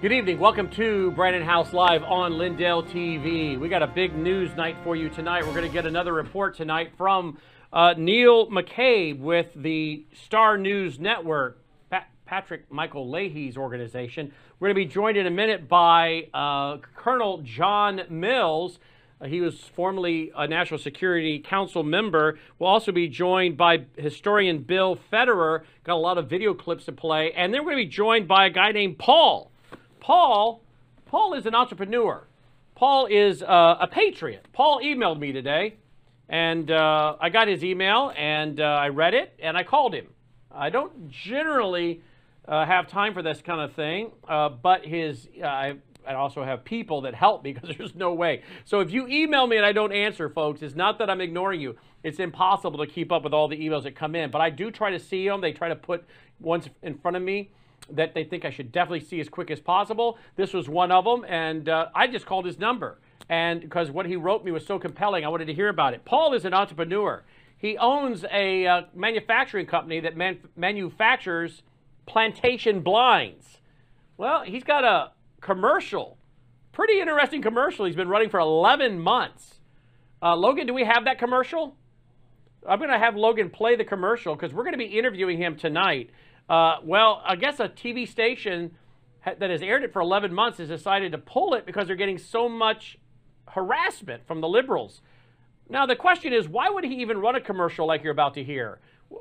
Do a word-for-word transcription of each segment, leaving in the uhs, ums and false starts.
Good evening. Welcome to Brandon House Live on Lindell T V. We got a big news night for you tonight. We're going to get another report tonight from uh, Neil McCabe with the Star News Network, pa- Patrick Michael Leahy's organization. We're going to be joined in a minute by uh, Colonel John Mills. Uh, he was formerly a National Security Council member. We'll also be joined by historian Bill Federer. Got a lot of video clips to play. And then we're going to be joined by a guy named Paul. Paul, Paul is an entrepreneur. Paul is uh, a patriot. Paul emailed me today, and uh, I got his email, and uh, I read it, and I called him. I don't generally uh, have time for this kind of thing, uh, but his uh, I, I also have people that help me because there's no way. So if you email me and I don't answer, folks, it's not that I'm ignoring you. It's impossible to keep up with all the emails that come in, but I do try to see them. They try to put ones in front of me that they think I should definitely see as quick as possible. This was one of them, and uh, I just called his number. And because what he wrote me was so compelling, I wanted to hear about it. Paul is an entrepreneur. He owns a uh, manufacturing company that man- manufactures plantation blinds. Well, he's got a commercial, pretty interesting commercial he's been running for eleven months. Uh, Logan, do we have that commercial? I'm going to have Logan play the commercial because we're going to be interviewing him tonight. Uh, well, I guess a T V station ha- that has aired it for eleven months has decided to pull it because they're getting so much harassment from the liberals. Now, the question is, why would he even run a commercial like you're about to hear?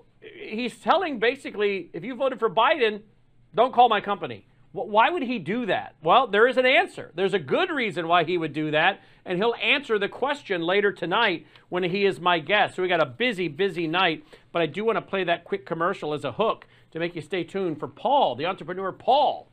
He's telling basically, if you voted for Biden, don't call my company. Why would he do that? Well, there is an answer. There's a good reason why he would do that, and he'll answer the question later tonight when he is my guest. So we got a busy, busy night, but I do want to play that quick commercial as a hook to make you stay tuned for Paul, the entrepreneur Paul,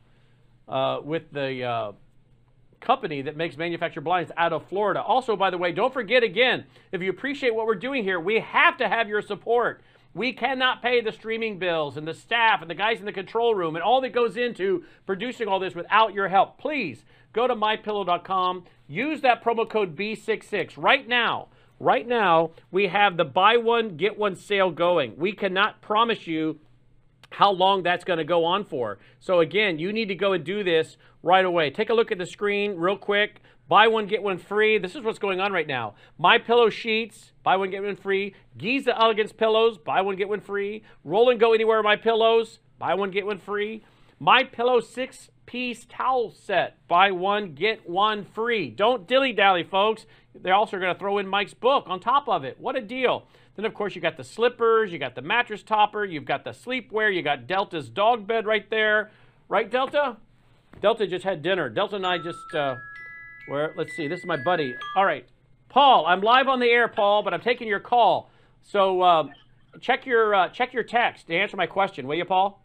uh, with the uh, company that makes manufactured blinds out of Florida. Also, by the way, don't forget again, if you appreciate what we're doing here, we have to have your support. We cannot pay the streaming bills and the staff and the guys in the control room and all that goes into producing all this without your help. Please go to my pillow dot com. Use that promo code B sixty-six right now. Right now, we have the buy one, get one sale going. We cannot promise you how long that's going to go on for. So again, you need to go and do this right away. Take a look at the screen real quick. Buy one, get one free. This is what's going on right now. My Pillow sheets, buy one, get one free. Giza Elegance pillows, buy one, get one free. Roll and Go Anywhere My Pillows, buy one, get one free. My Pillow six-piece towel set, buy one, get one free. Don't dilly-dally, folks. They're also going to throw in Mike's book on top of it. What a deal. Then, of course, you got the slippers, you got the mattress topper, you've got the sleepwear, you got Delta's dog bed right there. Right, Delta? Delta just had dinner. Delta and I just... Uh, Where, let's see, this is my buddy. All right, Paul, I'm live on the air, Paul, but I'm taking your call. So uh, check your uh, check your text to answer my question, will you, Paul?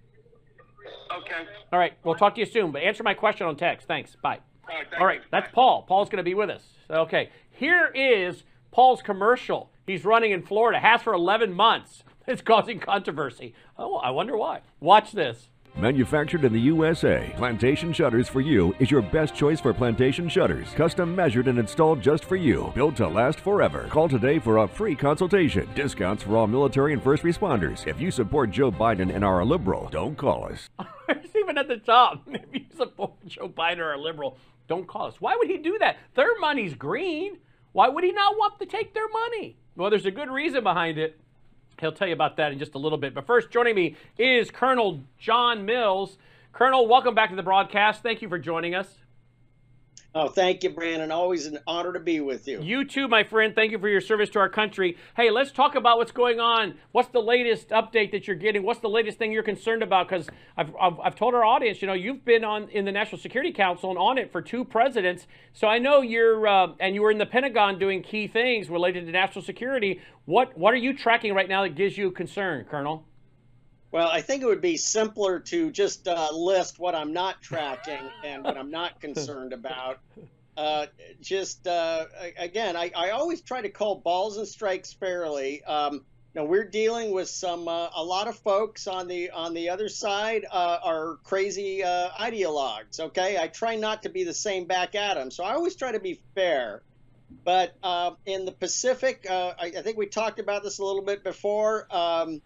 Okay. All right, we'll talk to you soon, but answer my question on text. Thanks, bye. All right, All right, that's Paul. Paul's going to be with us. Okay, here is Paul's commercial. He's running in Florida, has for eleven months. It's causing controversy. Oh, I wonder why. Watch this. Manufactured in the U S A, Plantation Shutters for You is your best choice for plantation shutters. Custom measured and installed just for you. Built to last forever. Call today for a free consultation. Discounts for all military and first responders. If you support Joe Biden and are a liberal, don't call us. It's even at the top. If you support Joe Biden or a liberal, don't call us. Why would he do that? Their money's green. Why would he not want to take their money? Well, there's a good reason behind it. He'll tell you about that in just a little bit. But first, joining me is Colonel John Mills. Colonel, welcome back to the broadcast. Thank you for joining us. Oh, thank you, Brandon. Always an honor to be with you. You too, my friend. Thank you for your service to our country. Hey, let's talk about what's going on. What's the latest update that you're getting? What's the latest thing you're concerned about? Because I've, I've, I've told our audience, you know, you've been on in the National Security Council and on it for two presidents. So I know you're, uh, and you were in the Pentagon doing key things related to national security. What, what are you tracking right now that gives you concern, Colonel? Well, I think it would be simpler to just uh, list what I'm not tracking and what I'm not concerned about. Uh, just, uh, again, I, I always try to call balls and strikes fairly. Um, you know, we're dealing with some, uh, a lot of folks on the on the other side uh, are crazy uh, ideologues, okay? I try not to be the same back at them, so I always try to be fair. But uh, in the Pacific, uh, I, I think we talked about this a little bit before, um,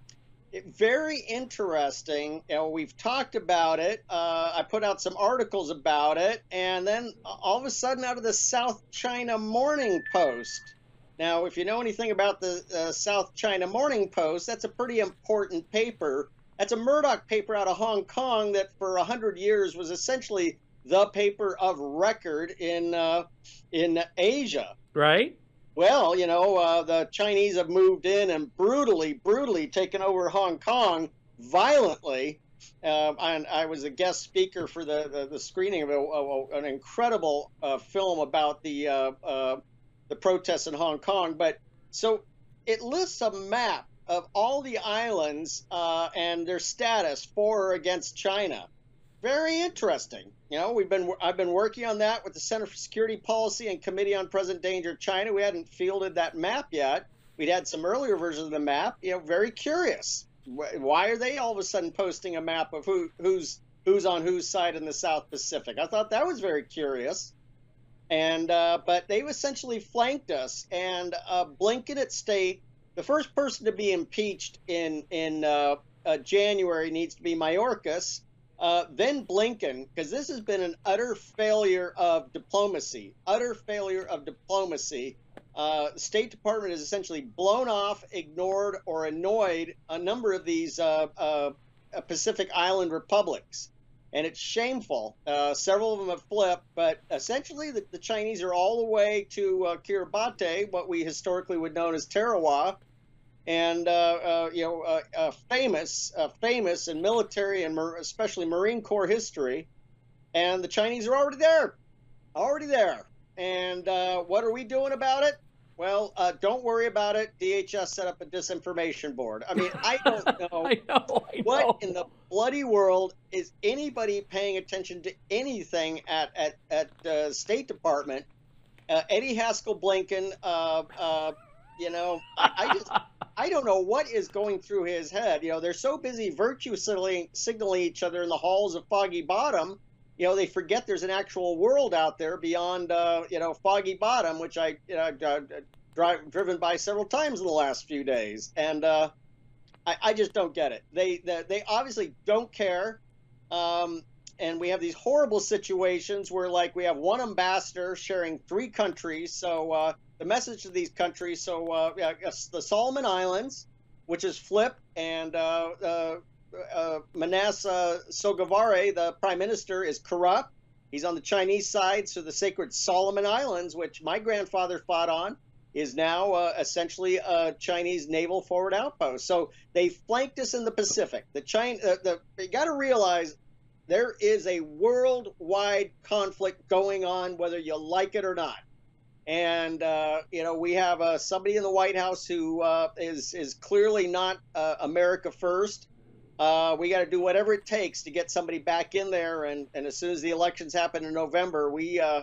very interesting. You know, we've talked about it. Uh, I put out some articles about it, and then all of a sudden, out of the South China Morning Post. Now, if you know anything about the uh, South China Morning Post, that's a pretty important paper. That's a Murdoch paper out of Hong Kong that for a hundred years was essentially the paper of record in uh, in Asia. Right. Well, you know, uh, the Chinese have moved in and brutally, brutally taken over Hong Kong violently. Uh, and I was a guest speaker for the, the, the screening of a, a, an incredible uh, film about the uh, uh, the protests in Hong Kong. But so it lists a map of all the islands uh, and their status for or against China. Very interesting. You know, we've been I've been working on that with the Center for Security Policy and Committee on Present Danger of China. We hadn't fielded that map yet. We'd had some earlier versions of the map. You know, very curious. Why are they all of a sudden posting a map of who who's who's on whose side in the South Pacific? I thought that was very curious. And uh, but they've essentially flanked us. And uh, Blinken at State, the first person to be impeached in in uh, uh, January needs to be Mayorkas. Uh, then Blinken, because this has been an utter failure of diplomacy, utter failure of diplomacy. Uh, the State Department has essentially blown off, ignored, or annoyed a number of these uh, uh, Pacific Island republics. And it's shameful. Uh, several of them have flipped, but essentially the, the Chinese are all the way to uh, Kiribati, what we historically would know as Tarawa. And, uh, uh, you know, uh, uh, famous, uh, famous in military and mar especially Marine Corps history. And the Chinese are already there, already there. And uh, what are we doing about it? Well, uh, don't worry about it. D H S set up a disinformation board. I mean, I don't know, I know, I know. What in the bloody world is anybody paying attention to anything at, at, at uh, State Department. Uh, Eddie Haskell Blinken, uh, uh, you know, I, I just... I don't know what is going through his head. You know, they're so busy virtue signaling, signaling each other in the halls of Foggy Bottom, you know, they forget there's an actual world out there beyond, uh, you know, Foggy Bottom, which I, you know, uh, drive, driven by several times in the last few days. And uh, I, I just don't get it. They, they, they obviously don't care. Um, and we have these horrible situations where, like, we have one ambassador sharing three countries. So, uh, the message to these countries, so uh, yeah, the Solomon Islands, which is flipped, and uh, uh, uh, Manasseh Sogavare, the prime minister, is corrupt. He's on the Chinese side, so the sacred Solomon Islands, which my grandfather fought on, is now uh, essentially a Chinese naval forward outpost. So they flanked us in the Pacific. The China, uh, the, you got to realize there is a worldwide conflict going on, whether you like it or not. And, uh, you know, we have uh, somebody in the White House who uh, is, is clearly not uh, America first. Uh, we got to do whatever it takes to get somebody back in there. And, and as soon as the elections happen in November, we uh,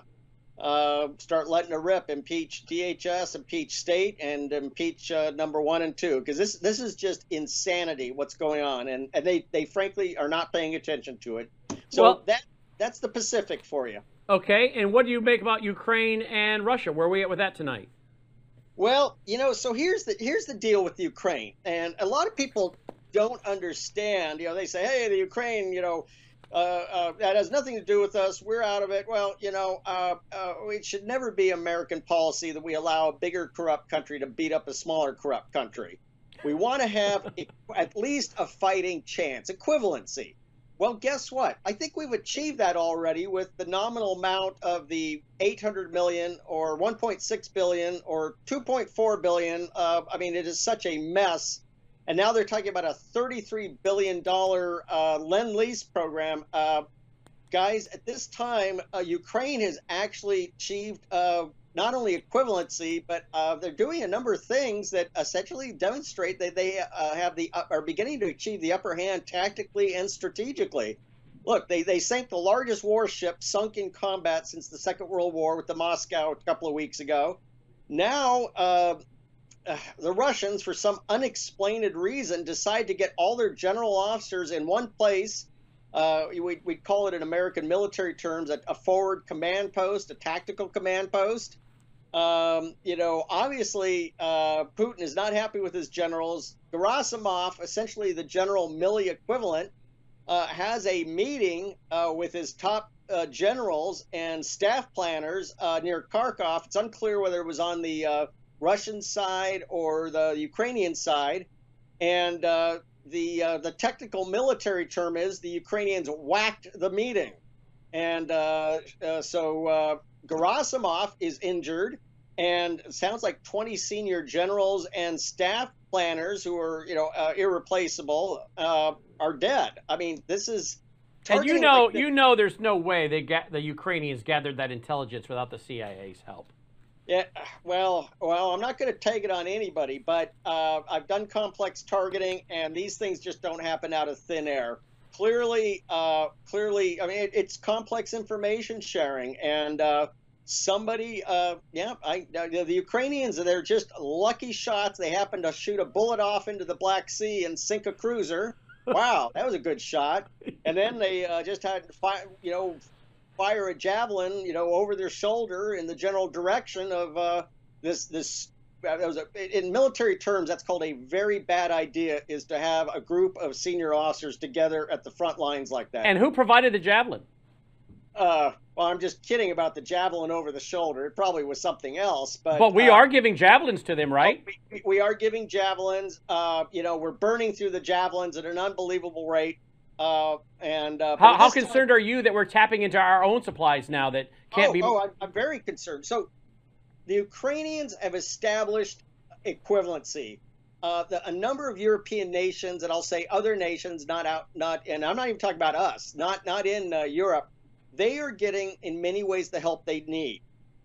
uh, start letting it rip, impeach D H S, impeach State, and impeach uh, number one and two. Because this this is just insanity what's going on. And, and they, they frankly are not paying attention to it. So well, that that's the Pacific for you. Okay, and what do you make about Ukraine and Russia? Where are we at with that tonight? Well, you know, so here's the here's the deal with Ukraine, and a lot of people don't understand. You know, they say, "Hey, the Ukraine, you know, uh, uh, that has nothing to do with us. We're out of it." Well, you know, uh, uh, it should never be American policy that we allow a bigger corrupt country to beat up a smaller corrupt country. We want to have at least a fighting chance, equivalency. Well, guess what? I think we've achieved that already with the nominal amount of the eight hundred million or one point six billion or two point four billion. Uh, I mean, it is such a mess. And now they're talking about a thirty-three billion dollar uh, Lend-Lease program. Uh, guys, at this time, uh, Ukraine has actually achieved uh, not only equivalency, but uh, they're doing a number of things that essentially demonstrate that they uh, have the uh, are beginning to achieve the upper hand tactically and strategically. Look, they, they sank the largest warship sunk in combat since the Second World War with the Moscow a couple of weeks ago. Now, uh, uh, the Russians, for some unexplained reason, decide to get all their general officers in one place. Uh, we, we'd call it in American military terms a, a forward command post, a tactical command post. Um, you know, obviously, uh, Putin is not happy with his generals. Gerasimov, essentially the General Milley equivalent, uh, has a meeting uh, with his top uh, generals and staff planners uh, near Kharkov. It's unclear whether it was on the uh, Russian side or the Ukrainian side. And uh, the uh, the technical military term is the Ukrainians whacked the meeting. And uh, uh, so uh, Gerasimov is injured, and it sounds like twenty senior generals and staff planners who are, you know, uh, irreplaceable uh, are dead. I mean, this is. And you know, like you know, there's no way they get the Ukrainians gathered that intelligence without the C I A's help. Yeah, well, well, I'm not going to take it on anybody, but uh, I've done complex targeting, and these things just don't happen out of thin air. Clearly, uh, clearly, I mean, it, it's complex information sharing, and uh, somebody, uh, yeah, I, the Ukrainians, they're just lucky shots. They happen to shoot a bullet off into the Black Sea and sink a cruiser. Wow, that was a good shot. And then they uh, just had, fi- you know, fire a javelin, you know, over their shoulder in the general direction of uh, this this. That was a, in military terms, that's called a very bad idea, is to have a group of senior officers together at the front lines like that. And who provided the javelin? Uh, well, I'm just kidding about the javelin over the shoulder. It probably was something else. But but we uh, are giving javelins to them, right? We, we are giving javelins. Uh, you know, we're burning through the javelins at an unbelievable rate. Uh, and uh, how, how concerned time, are you that we're tapping into our own supplies now that can't oh, be? Oh, I'm, I'm very concerned. So the Ukrainians have established equivalency. Uh, the, a number of European nations, and I'll say other nations, not out, not, and I'm not even talking about us, not not in uh, Europe. They are getting, in many ways, the help they need.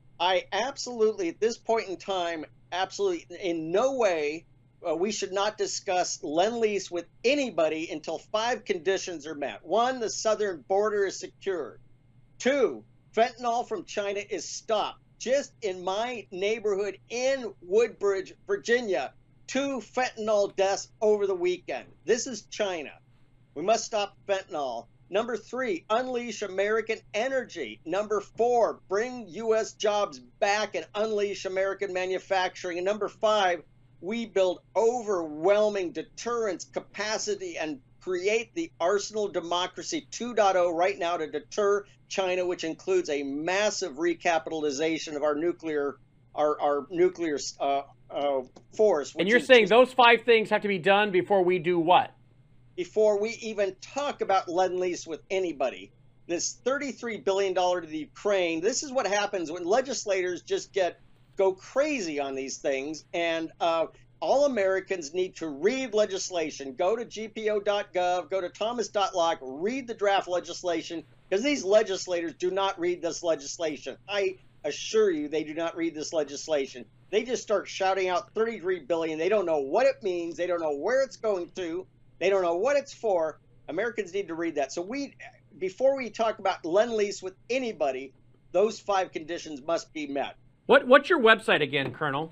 I absolutely, at this point in time, absolutely, in no way. Uh, we should not discuss Lend-Lease with anybody until five conditions are met. One, the southern border is secured. Two, fentanyl from China is stopped. Just in my neighborhood in Woodbridge, Virginia, two fentanyl deaths over the weekend. This is China. We must stop fentanyl. Number three, unleash American energy. Number four, bring U S jobs back and unleash American manufacturing. And number five, we build overwhelming deterrence capacity and create the Arsenal Democracy two point oh right now to deter China, which includes a massive recapitalization of our nuclear, our, our nuclear uh, uh, force. And you're saying those five things have to be done before we do what? Before we even talk about Lend-Lease with anybody. This thirty-three billion dollars to the Ukraine, this is what happens when legislators just get go crazy on these things, and uh, all Americans need to read legislation. Go to G P O dot gov, go to Thomas dot lock, read the draft legislation, because these legislators do not read this legislation. I assure you they do not read this legislation. They just start shouting out thirty-three billion dollars. They don't know what it means. They don't know where it's going to. They don't know what it's for. Americans need to read that. So we, before we talk about Lend-Lease with anybody, those five conditions must be met. What What's your website again, Colonel?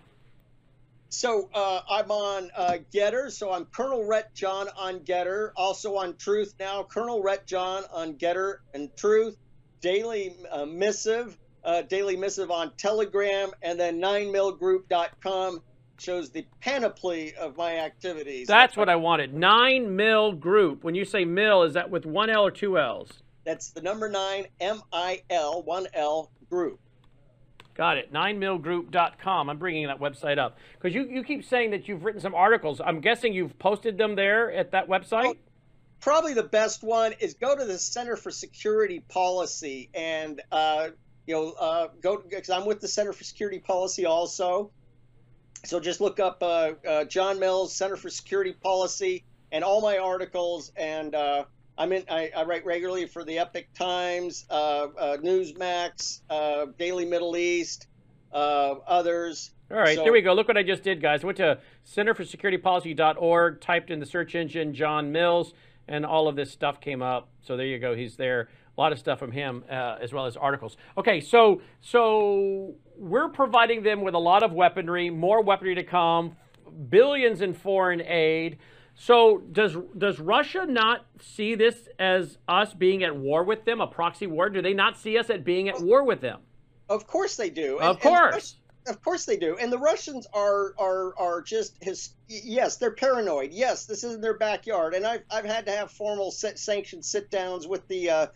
So uh, I'm on uh, Getter. So I'm Colonel Rhett John on Getter. Also on Truth now. Colonel Rhett John on Getter and Truth. Daily uh, Missive. Uh, Daily Missive on Telegram. And then nine mil group dot com shows the panoply of my activities. That's what I wanted. nine mil Group. When you say mil, is that with one L or two L's? That's the number nine, M I L, one L, Group. Got it. nine mil group dot com. I'm bringing that website up. Because you, you keep saying that you've written some articles. I'm guessing you've posted them there at that website? Well, probably the best one is go to the Center for Security Policy and, uh, you know, uh, go, because I'm with the Center for Security Policy also. So just look up uh, uh, John Mills, Center for Security Policy, and all my articles. And uh, I'm in, I, I write regularly for the Epoch Times, uh, uh, Newsmax, uh, Daily Middle East, uh, others. All right, so, there we go. Look what I just did, guys. I went to center for security policy dot org, typed in the search engine John Mills, and all of this stuff came up. So there you go. He's there. A lot of stuff from him, uh, as well as articles. Okay, so so we're providing them with a lot of weaponry, more weaponry to come, billions in foreign aid. So does does Russia not see this as us being at war with them, a proxy war? Do they not see us as being at war with them? Of course they do. Of and, course. of course they do. And the Russians are are are just his. Yes, they're paranoid. Yes, this isn't their backyard. And I've I've had to have formal set, sanctioned sit downs with the. Uh,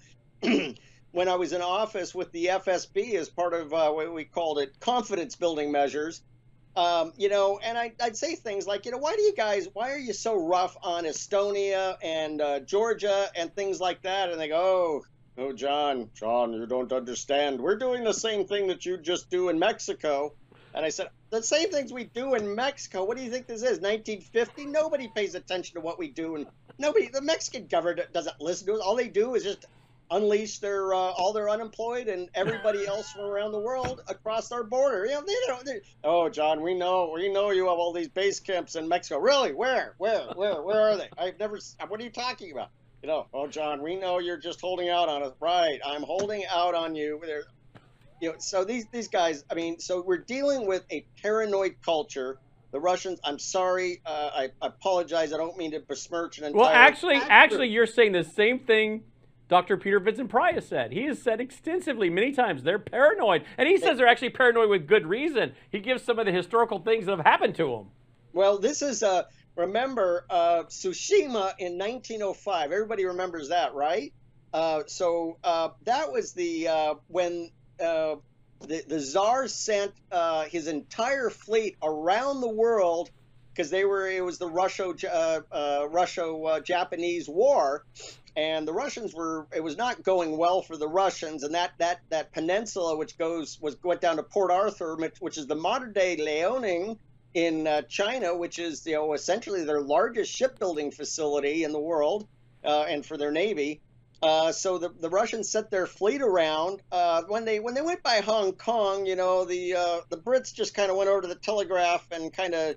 when I was in office with the F S B as part of uh, what we called it confidence building measures. Um, you know, and I, I'd say things like, you know, why do you guys, why are you so rough on Estonia and uh, Georgia and things like that? And they go, oh, oh, John, John, you don't understand. We're doing the same thing that you just do in Mexico. And I said, the same things we do in Mexico. What do you think this is, nineteen fifty? Nobody pays attention to what we do. And nobody, the Mexican government doesn't listen to us. All they do is just unleash their uh, all their unemployed and everybody else from around the world across our border. You know, they don't. They, oh, John, we know, we know you have all these base camps in Mexico. Really? Where? Where? Where? Where are they? I've never. What are you talking about? You know, oh, John, we know you're just holding out on us. Right? I'm holding out on you. They're, you know, so these these guys. I mean, so we're dealing with a paranoid culture. The Russians. I'm sorry. Uh, I, I apologize. I don't mean to besmirch an entire. Well, actually, actually, you're saying the same thing Doctor Peter Vincent Price said. He has said extensively many times they're paranoid. And he says they're actually paranoid with good reason. He gives some of the historical things that have happened to them. Well, this is, uh, remember, uh, Tsushima in nineteen oh five. Everybody remembers that, right? Uh, so uh, that was the, uh, when uh, the, the Tsar sent uh, his entire fleet around the world because they were, it was the Russo, uh, uh, Russo-Japanese uh, war. And the Russians were, it was not going well for the Russians. And that that that peninsula, which goes, was went down to Port Arthur, which is the modern day Liaoning in uh, China, which is, you know, essentially their largest shipbuilding facility in the world uh, and for their Navy. Uh, so the, the Russians sent their fleet around. Uh, when they when they went by Hong Kong, you know, the uh, the Brits just kind of went over to the telegraph and kind of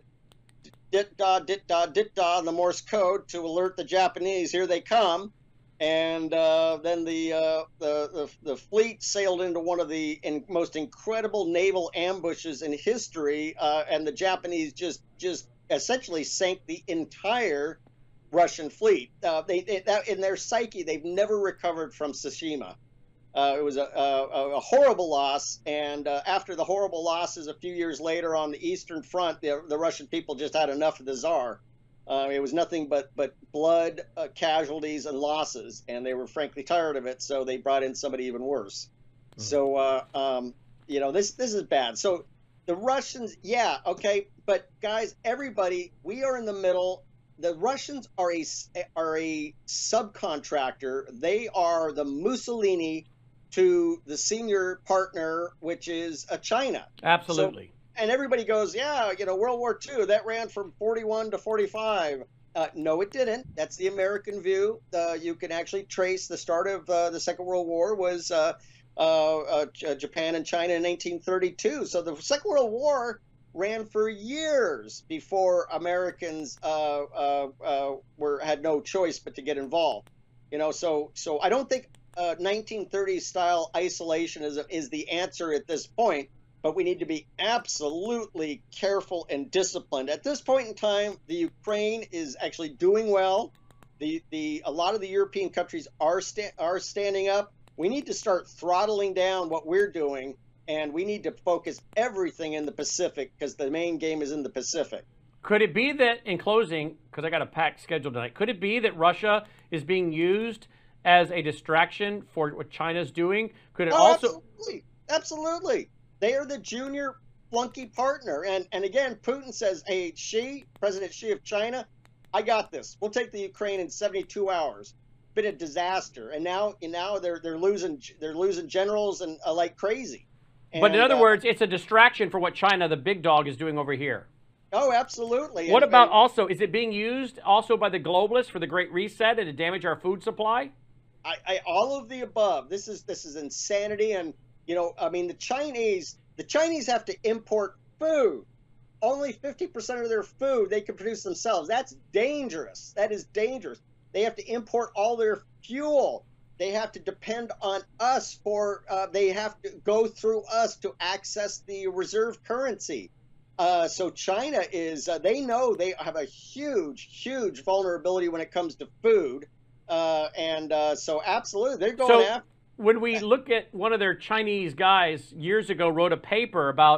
dit da dit da dit da in the Morse code to alert the Japanese, here they come. And uh, then the, uh, the the the fleet sailed into one of the in, most incredible naval ambushes in history, uh, and the Japanese just just essentially sank the entire Russian fleet. Uh, they, they that, in their psyche, they've never recovered from Tsushima. Uh, it was a, a, a horrible loss, and uh, after the horrible losses a few years later on the Eastern Front, the, the Russian people just had enough of the Tsar. Uh, it was nothing but but blood, uh, casualties, and losses, and they were frankly tired of it. So they brought in somebody even worse. Mm-hmm. So uh, um, you know, this this is bad. So the Russians, yeah, okay, but guys, everybody, we are in the middle. The Russians are a are a subcontractor. They are the Mussolini to the senior partner, which is uh, China. Absolutely. So, and everybody goes, yeah, you know, World War Two, that ran from forty-one to forty-five. Uh, no, it didn't. That's the American view. Uh, you can actually trace the start of uh, the Second World War was uh, uh, uh, Japan and China in nineteen thirty-two. So the Second World War ran for years before Americans uh, uh, uh, were had no choice but to get involved. You know, so so I don't think uh, nineteen thirties style isolation is is the answer at this point. But we need to be absolutely careful and disciplined. At this point in time, the Ukraine is actually doing well. The the a lot of the European countries are sta are standing up. We need to start throttling down what we're doing, and we need to focus everything in the Pacific because the main game is in the Pacific. Could it be that, in closing, because I got a packed schedule tonight, could it be that Russia is being used as a distraction for what China's doing? Could it oh, also? Absolutely, absolutely. They are the junior flunky partner. And, and again, Putin says, hey, Xi, President Xi of China, I got this. We'll take the Ukraine in seventy-two hours. Been a disaster. And now and now they're they're losing they're losing generals and uh, like crazy. And, but in other uh, words, it's a distraction for what China, the big dog, is doing over here. Oh, absolutely. What and, about and, also, is it being used also by the globalists for the Great Reset and to damage our food supply? I, I all of the above. This is this is insanity. And you know, I mean, the Chinese, the Chinese have to import food. Only fifty percent of their food they can produce themselves. That's dangerous. That is dangerous. They have to import all their fuel. They have to depend on us for, uh, they have to go through us to access the reserve currency. Uh, so China is, uh, they know they have a huge, huge vulnerability when it comes to food. Uh, and uh, so absolutely, they're going so after. When we look at one of their Chinese guys years ago wrote a paper about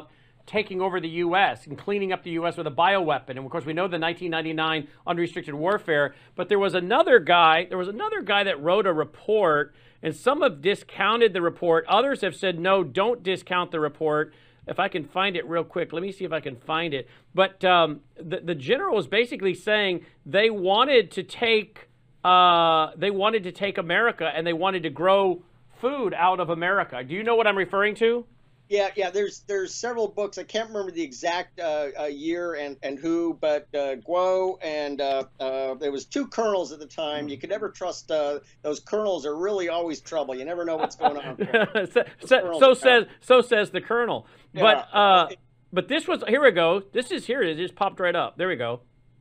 taking over the U S and cleaning up the U S with a bioweapon. And of course, we know the nineteen ninety-nine unrestricted warfare. But there was another guy, there was another guy that wrote a report, and some have discounted the report. Others have said, no, don't discount the report. If I can find it real quick, let me see if I can find it. But um, the, the general was basically saying they wanted to take, uh, they wanted to take America, and they wanted to grow food out of America. Do you know what I'm referring to? Yeah, yeah. There's there's several books. I can't remember the exact uh, uh, year and, and who, but uh, Guo and uh, uh, there was two colonels at the time. You could never trust uh, those colonels. Are really always trouble. You never know what's going on. so, so, so says so says the colonel. Yeah. But uh, but this was here we go. This is here. It just popped right up. There we go.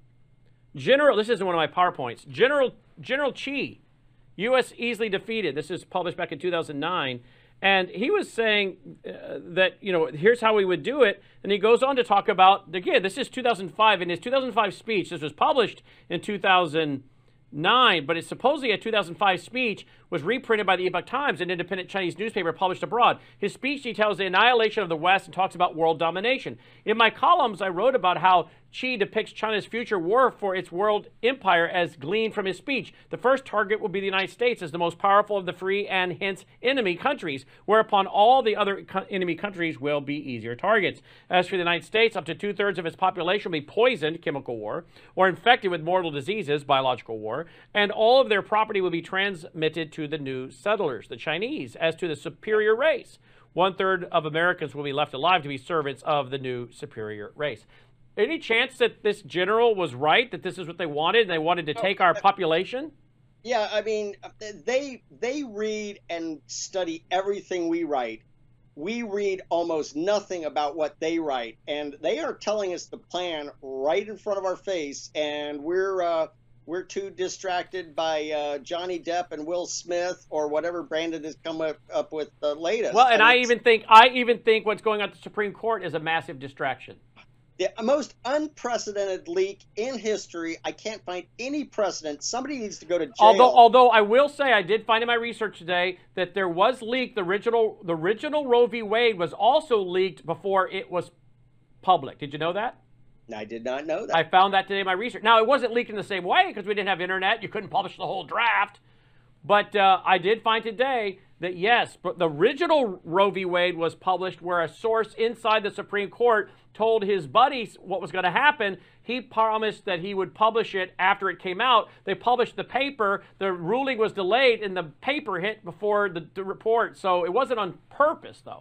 General. This isn't one of my PowerPoints. General General Chi, U S easily defeated. This is published back in two thousand nine. And he was saying uh, that, you know, here's how we would do it. And he goes on to talk about, again, this is two thousand five. In his two thousand five speech, this was published in two thousand nine, but it's supposedly a two thousand five speech was reprinted by the Epoch Times, an independent Chinese newspaper published abroad. His speech details the annihilation of the West and talks about world domination. In my columns, I wrote about how Xi depicts China's future war for its world empire as gleaned from his speech. The first target will be the United States as the most powerful of the free and hence enemy countries, whereupon all the other co- enemy countries will be easier targets. As for the United States, up to two-thirds of its population will be poisoned, chemical war, or infected with mortal diseases, biological war, and all of their property will be transmitted to the new settlers, the Chinese. As to the superior race, one-third of Americans will be left alive to be servants of the new superior race. Any chance that this general was right, that this is what they wanted, and they wanted to take our population? Yeah, I mean, they they read and study everything we write. We read almost nothing about what they write, and they are telling us the plan right in front of our face, and we're uh, we're too distracted by uh, Johnny Depp and Will Smith or whatever Brandon has come up, up with the latest. Well, and I, I mean, even think I even think what's going on at the Supreme Court is a massive distraction. The most unprecedented leak in history. I can't find any precedent. Somebody needs to go to jail. Although, although I will say, I did find in my research today that there was leaked. The original, the original Roe v. Wade was also leaked before it was public. Did you know that? I did not know that. I found that today in my research. Now, it wasn't leaked in the same way because we didn't have internet. You couldn't publish the whole draft. But uh, I did find today that, yes, but the original Roe v. Wade was published where a source inside the Supreme Court told his buddies what was going to happen. He promised that he would publish it after it came out. They published the paper. The ruling was delayed, and the paper hit before the, the report. So it wasn't on purpose, though.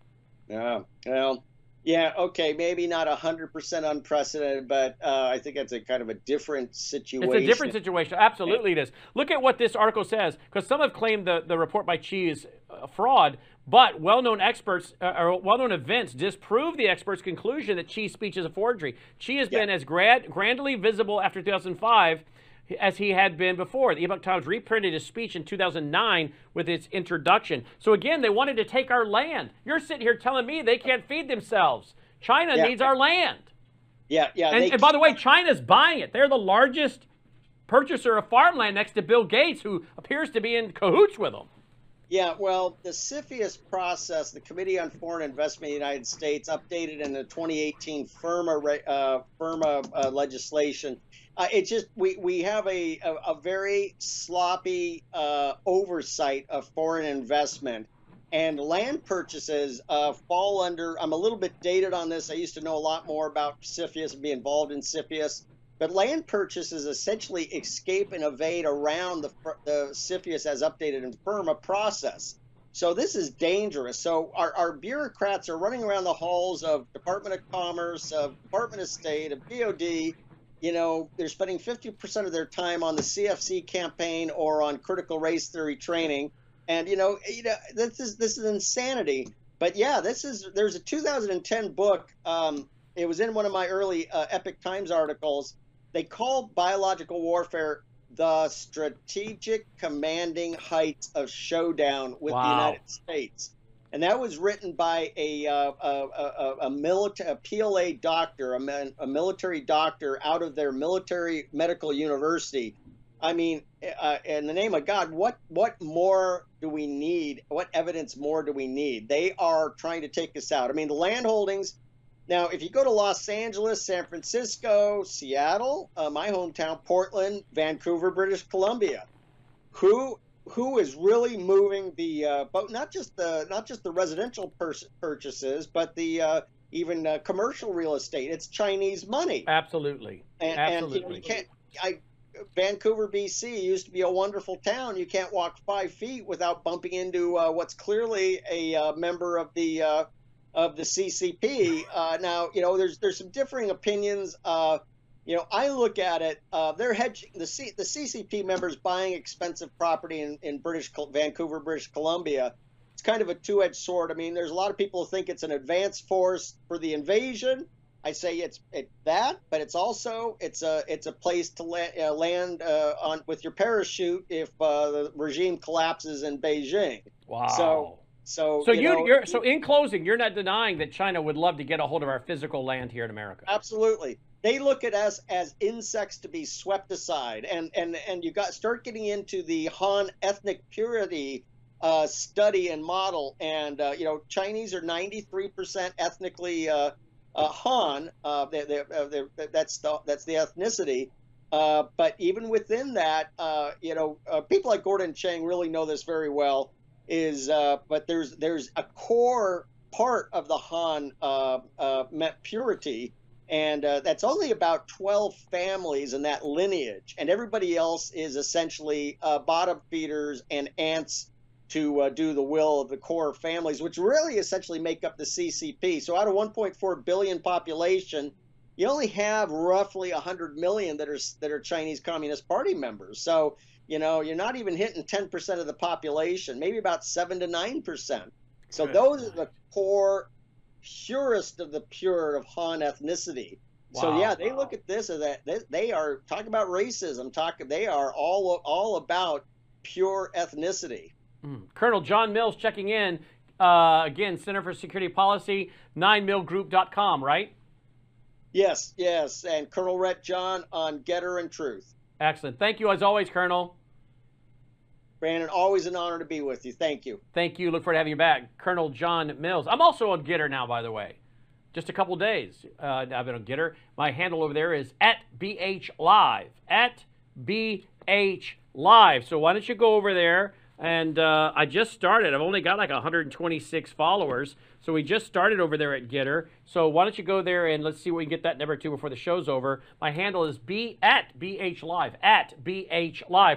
Yeah, well, yeah, okay, maybe not one hundred percent unprecedented, but uh, I think that's a kind of a different situation. It's a different situation. Absolutely it is. Look at what this article says, because some have claimed the, the report by Xi is a fraud, but well-known experts, uh, or well-known events disprove the experts' conclusion that Xi's speech is a forgery. Xi has yeah. been as grand, grandly visible after two thousand five as he had been before. The Epoch Times reprinted his speech in two thousand nine with its introduction. So again, they wanted to take our land. You're sitting here telling me they can't feed themselves. China yeah. needs our land. Yeah, yeah. And, and by the way, China's buying it. They're the largest purchaser of farmland next to Bill Gates, who appears to be in cahoots with them. Yeah, well, the CFIUS process, the Committee on Foreign Investment in the United States, updated in the twenty eighteen FIRMA, uh, FIRMA uh, legislation. Uh, it just we we have a a, a very sloppy uh, oversight of foreign investment, and land purchases uh, fall under. I'm a little bit dated on this. I used to know a lot more about CFIUS and be involved in CFIUS, but land purchases essentially escape and evade around the the CFIUS as updated in FIRMA process. So this is dangerous. So our, our bureaucrats are running around the halls of Department of Commerce, of Department of State, of D O D. You know, they're spending fifty percent of their time on the C F C campaign or on critical race theory training. And, you know, you know this is this is insanity. But, yeah, this is there's a two thousand ten book. Um, it was in one of my early uh, Epoch Times articles. They call biological warfare the strategic commanding heights of showdown with wow. the United States. And that was written by a uh, a, a, a, military, a P L A doctor, a, man, a military doctor out of their military medical university. I mean, uh, in the name of God, what what more do we need? What evidence more do we need? They are trying to take us out. I mean, the land holdings Now, if you go to Los Angeles, San Francisco, Seattle, uh, my hometown, Portland, Vancouver, British Columbia, who who is really moving the uh, but not just the not just the residential pers- purchases, but the uh, even uh, commercial real estate? It's Chinese money. Absolutely. And, Absolutely. and you know, you can't. I Vancouver, B C used to be a wonderful town. You can't walk five feet without bumping into uh, what's clearly a uh, member of the uh, of the C C P. Uh, now, you know, there's there's some differing opinions. Uh, you know, I look at it. Uh, they're hedging the C, the C C P members buying expensive property in in British Vancouver, British Columbia. It's kind of a two-edged sword. I mean, there's a lot of people who think it's an advanced force for the invasion. I say it's it, that, but it's also it's a it's a place to la- uh, land uh, on with your parachute if uh, the regime collapses in Beijing. Wow. So so So you you, know, you're so in closing, you're not denying that China would love to get a hold of our physical land here in America. absolutely. They look at us as insects to be swept aside, and and and you got start getting into the Han ethnic purity uh, study and model, and uh, you know, Chinese are ninety-three percent ethnically uh, uh, Han. Uh, they, they, uh, they, that's the that's the ethnicity. Uh, but even within that, uh, you know, uh, people like Gordon Chang really know this very well. Is uh, but there's there's a core part of the Han uh, uh, purity. And uh, that's only about twelve families in that lineage. And everybody else is essentially uh, bottom feeders and ants to uh, do the will of the core families, which really essentially make up the C C P. So out of one point four billion population, you only have roughly one hundred million that are that are Chinese Communist Party members. So, you know, you're not even hitting ten percent of the population, maybe about seven to nine percent. So Good those night. are the core purest of the pure of Han ethnicity. Wow. So yeah, they look at this as that they, they are talking about racism. Talking, they are all all about pure ethnicity. Mm. Colonel John Mills checking in uh, again. Center for Security Policy, nine mil group dot com, right? Yes, yes, and Colonel Rhett John on Getter and Truth. Excellent. Thank you as always, Colonel. Brandon, always an honor to be with you. Thank you. Thank you. Look forward to having you back, Colonel John Mills. I'm also on Getter now, by the way. Just a couple days. Uh, I've been on Getter. My handle over there is at B H Live. At B H Live. So why don't you go over there? And uh, I just started. I've only got like one hundred twenty-six followers. So we just started over there at Getter. So why don't you go there and let's see what we can get that number to before the show's over. My handle is B at B H Live. At B H Live.